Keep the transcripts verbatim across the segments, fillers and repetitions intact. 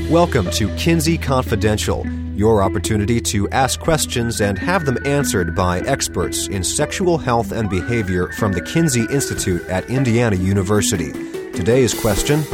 Welcome to Kinsey Confidential, your opportunity to ask questions and have them answered by experts in sexual health and behavior from the Kinsey Institute at Indiana University. Today's question: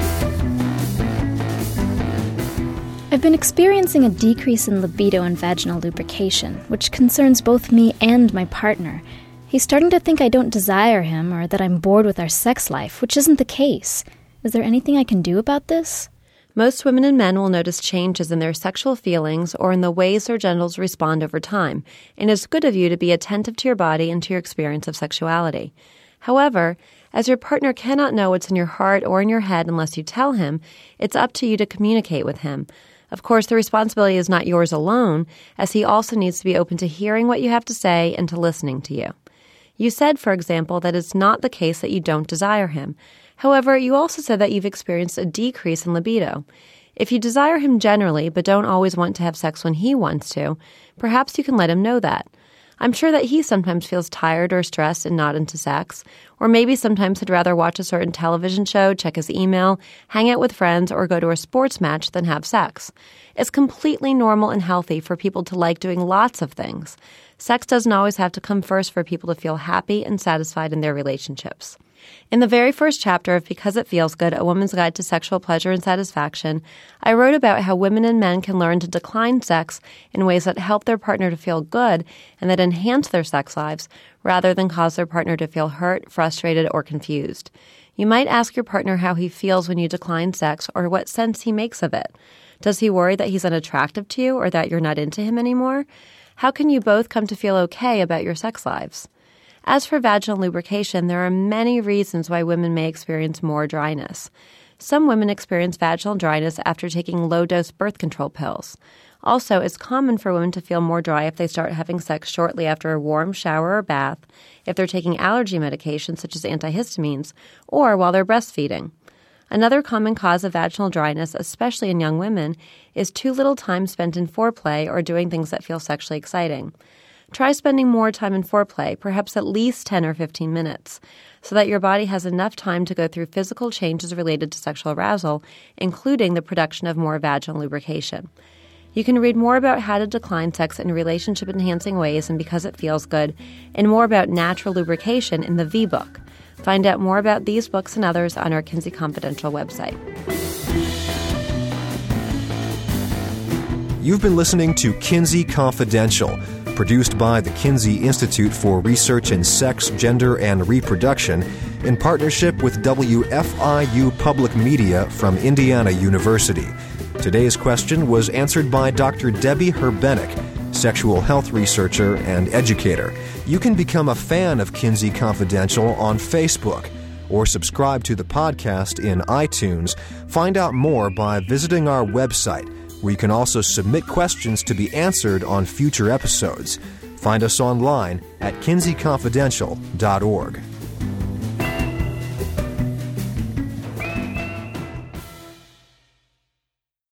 I've been experiencing a decrease in libido and vaginal lubrication, which concerns both me and my partner. He's starting to think I don't desire him or that I'm bored with our sex life, which isn't the case. Is there anything I can do about this? Most women and men will notice changes in their sexual feelings or in the ways their genitals respond over time, and it's good of you to be attentive to your body and to your experience of sexuality. However, as your partner cannot know what's in your heart or in your head unless you tell him, it's up to you to communicate with him. Of course, the responsibility is not yours alone, as he also needs to be open to hearing what you have to say and to listening to you. You said, for example, that it's not the case that you don't desire him. However, you also said that you've experienced a decrease in libido. If you desire him generally but don't always want to have sex when he wants to, perhaps you can let him know that. I'm sure that he sometimes feels tired or stressed and not into sex, or maybe sometimes he'd rather watch a certain television show, check his email, hang out with friends, or go to a sports match than have sex. It's completely normal and healthy for people to like doing lots of things. Sex doesn't always have to come first for people to feel happy and satisfied in their relationships. In the very first chapter of Because It Feels Good, A Woman's Guide to Sexual Pleasure and Satisfaction, I wrote about how women and men can learn to decline sex in ways that help their partner to feel good and that enhance their sex lives, rather than cause their partner to feel hurt, frustrated, or confused. You might ask your partner how he feels when you decline sex or what sense he makes of it. Does he worry that he's unattractive to you or that you're not into him anymore? How can you both come to feel okay about your sex lives? As for vaginal lubrication, there are many reasons why women may experience more dryness. Some women experience vaginal dryness after taking low-dose birth control pills. Also, it's common for women to feel more dry if they start having sex shortly after a warm shower or bath, if they're taking allergy medications such as antihistamines, or while they're breastfeeding. Another common cause of vaginal dryness, especially in young women, is too little time spent in foreplay or doing things that feel sexually exciting. Try spending more time in foreplay, perhaps at least ten or fifteen minutes, so that your body has enough time to go through physical changes related to sexual arousal, including the production of more vaginal lubrication. You can read more about how to decline sex in relationship-enhancing ways and Because It Feels Good, and more about natural lubrication in the V-Book. Find out more about these books and others on our Kinsey Confidential website. You've been listening to Kinsey Confidential, produced by the Kinsey Institute for Research in Sex, Gender, and Reproduction in partnership with W F I U Public Media from Indiana University. Today's question was answered by Doctor Debbie Herbenek, sexual health researcher and educator. You can become a fan of Kinsey Confidential on Facebook or subscribe to the podcast in iTunes. Find out more by visiting our website, where you can also submit questions to be answered on future episodes. Find us online at kinsey confidential dot org.